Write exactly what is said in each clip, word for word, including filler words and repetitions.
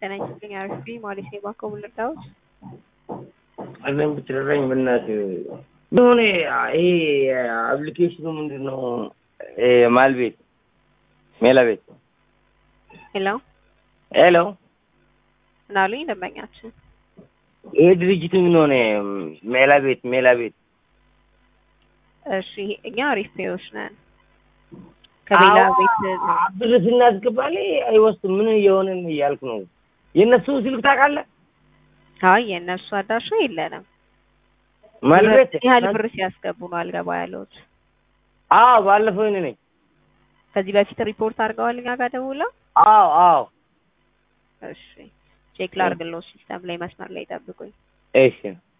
ተነስተኛ አርፊ ማለት ነው ባከውልታው አለም ብትረኝ በእናት ሆነ ይሄ አፕሊኬሽኑ ምንድነው እ ማልቤት ሜላቤት ሄሎ ሄሎ ናሉኝ ደንበኛችን ይሄ ድርጅቱ ምን ሆነ ሜላቤት ሜላቤት እሺ እኛ ሪፌዎች ነን ከቤላ ቤት አብርስ እናስገባለ አይወስድ ምን እየሆነን እያልኩ ነው የነሱ ስልክ ታውቃለህ አይ የነሱ አዳሽ የለንም ማለት ያህል ብር ሲያስገቡ ነው አልገባ ያሉት አዎ ባለፈው እኔ ነኝ ከዚህ በፊት ሪፖርት አድርገዋል እኛ ጋር ደውለው አዎ አዎ እሺ ቼክ ላድርግልዎ ሲስተም ላይ መስመር ላይ ጠብቁኝ እሺ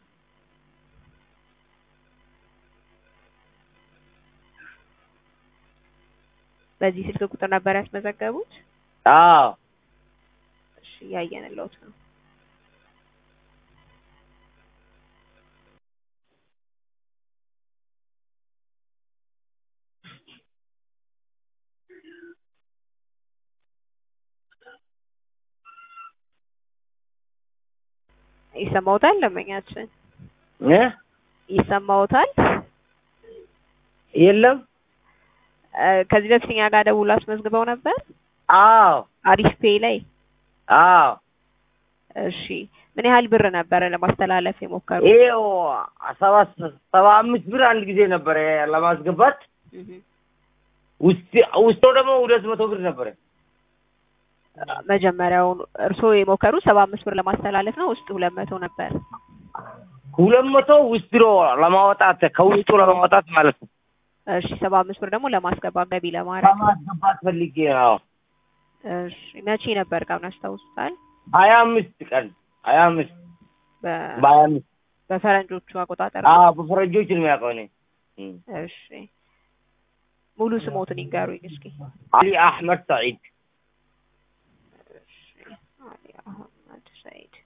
በዚህ ስልክ ቁጥር ነበር ያስመዘገቡት አዎ እሺ ያየንልዎት ነው ይሰማዎታል ለማኛችን እ ይሰማዎታል የለም ከዚህ በፊት እኛ ጋር ደውሎ አስመዝግበው ነበር አዎ አሪፍ ፔይ ላይ አዎ እሺ ምን ያህል ብር ነበር ለማስተላለፍ የሞከሩት ይሄው ሰባ አምስት ብር አንድ ጊዜ ነበር ለማስገባት ውስጥ ውስጥ ደግሞ ሁለት መቶ ብር ነበር መጀመሪያው እርሶ የሞከሩ ሰባ አምስት ብር ለማስተላለፍ ነው ውስጥ ሁለት መቶ ነበር ሁለት መቶ ውስጥ ድሮ ለማውጣት ከውስጡ ለማውጣት ማለት ነው እሺ ሰባ አምስት ብር ደግሞ ለማስገባት ገቢ ለማድረግ ለማስገባት ፈልጌ ነው እሺ መቼ ነበር ቀን አስታውሳል ሀያ አምስት ቀን ሀያ አምስት በሀያ አምስት በፈረንጆቹ አቆጣጠር አዎ በፈረንጆቹ ነው ያቆኔ እሺ ሙሉ ስሞትን ይንገሩኝ እስኪ አሊ አህመድ ሰዒድ አሊ አህመድ ሰዒድ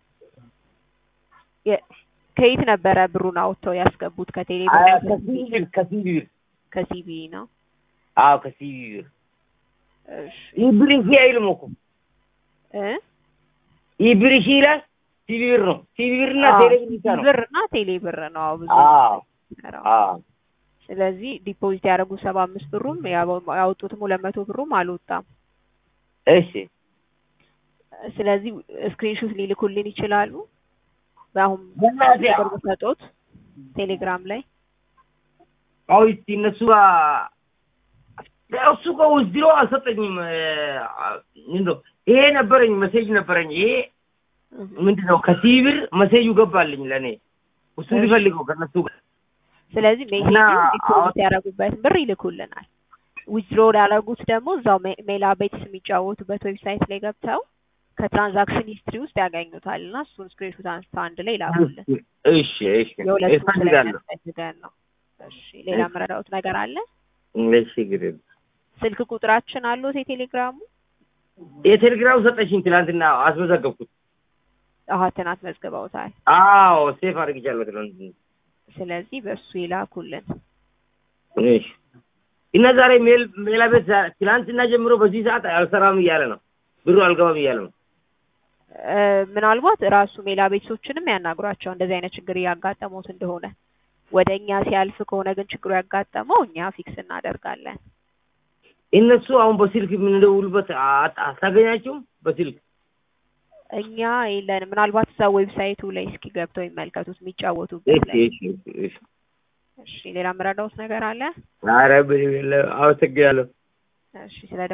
ከየት ነበረ ብሩን አውጥተው ያስገቡት ከቴሌ ብር ከሲቢ ከሲቢ ከሲቢ ነው አዎ ከሲቢ እሺ ይብሪሽ አይልሞኩ እ ይብሪሽ ይላል ሲቢ ብር ነው ሲቢ ብርና ቴሌ ብር ነው ብርና ቴሌ ብር ነው አዎ ብዙ አዎ አዎ ስለዚህ ዲፖዚት ያደረጉ ሰባ አምስት ብሩም ያወጡትም ሁለት መቶ ብሩም አልወጣም እሺ ስለዚህ ስክሪንሾት ሊልኩልን ይችላሉ አሁን በቅርብ ሰጦት ቴሌግራም ላይ አው እነሱ እሱ ጋር ወስድሮ አልሰጠኝም እንዶ ይሄ ነበረኝ ሜሴጅ ነበረኝ ይሄ ምንድነው ከሲቪር ሜሴጁ ገባልኝ ለኔ እሱ ሊፈልገው ከነሱ ስለዚህ ሜሴጁ ዲፖዚት ያደረጉበት ብር ይልኩልናል ዊዝድሮ ያደረጉት ደግሞ እዛው ሜላ ቤትስ የሚጫወቱበት ዌብሳይት ላይ ገብተው ከትራንዛክሽን ሂስትሪ ውስጥ ያገኙታልና እሱን ስክሪንሾት አንስተው አንድ ላይ ላኩልን እሺ እሺ እፈልጋለሁ ነው እሺ ሌላ መረዳውት ነገር አለ እሺ ግሬ ስልክ ቁጥራችን አለው የቴሌግራሙ የቴሌግራሙ ሰጠሽኝ ትላንትና አስመዘገብኩት አሃ ትናንት መዝገባውታል አዎ ሴፍ አድርጌያለሁ ትላንት ስለዚህ በሱ ይላኩልን እሺ እና ዛሬ ሜል ሜላ ቤት ትላንትና ጀምሮ በዚህ ሰዓት አልሰራም እያለ ነው ብሩ አልገባም እያለ ነው ምናልባት ራሱ ሜላ ቤቶችንም ያናግሯቸው እንደዚህ አይነት ችግር ያጋጠመው እንደሆነ ወደኛ ሲያልፍ ከሆነ ግን ችግሩ ያጋጠመው እኛ ፊክስ እናደርጋለን እነሱ አሁን በስልክ ምን እንደውልበት አታገኛቸውም በስልክ እኛ ይለን ምናልባት እዛ ዌብሳይቱ ላይ እስኪ ገብተው ይመልከቱት የሚጫወቱበት ላይ እሺ እሺ እሺ ሌላ መረዳውት ነገር አለ አረ በሌላ አውተጋለሁ እሺ ስለ